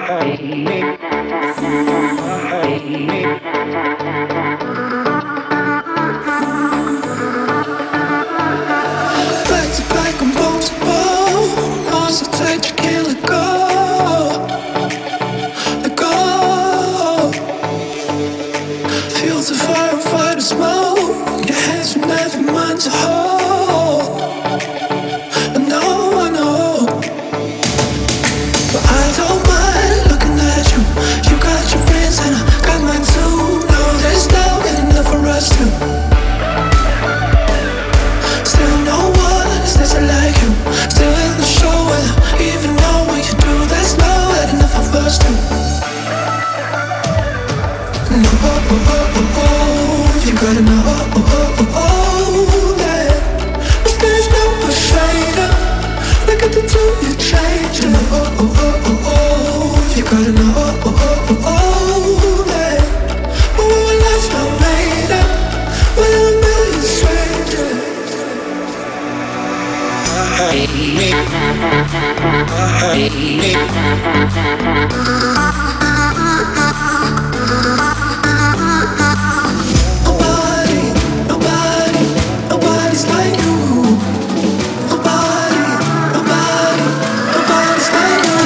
Back to back and bone to bone, lost the touch, you can't let go. Let go. Feel the fire, fight the smoke. Your hands are never mine to hold. I know, but I don't mind looking at you. You got your friends and I got mine too. No, there's not enough for us two. Still no one is there like you. Still in the show without even know what you do. There's not enough of us two. No, you gotta know, that there's no shade. Look at the two you change. You gotta know, that when life's not made up, we're a million strangers. Nobody's like you. Nobody's like you.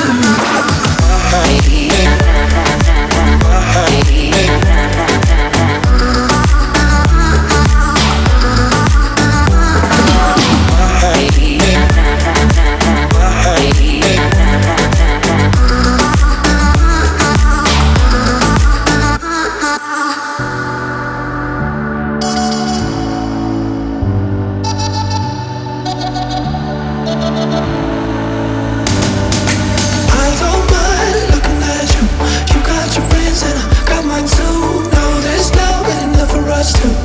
I don't mind looking at you. You got your friends and I got mine too. No, there's not enough for us two.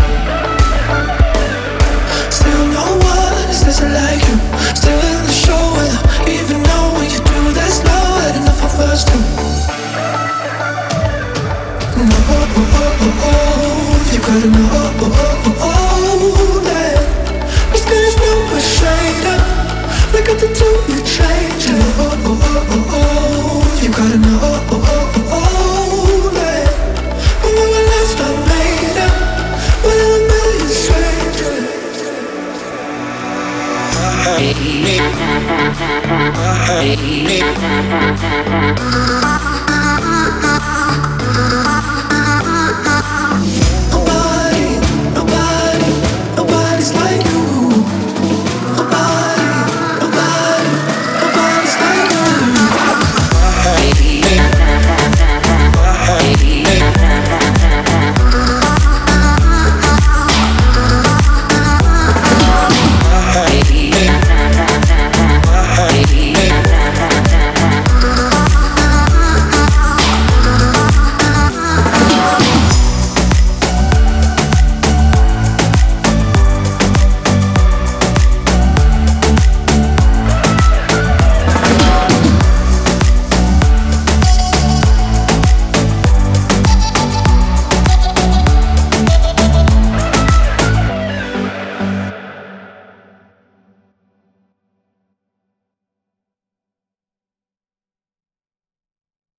Still no one is there like you. Still in the show without even know what you do. There's not enough of us two. No, you gotta know, that there's no shade up. Look at the two you change. You gotta know, that when life's not made up, we're a million strangers.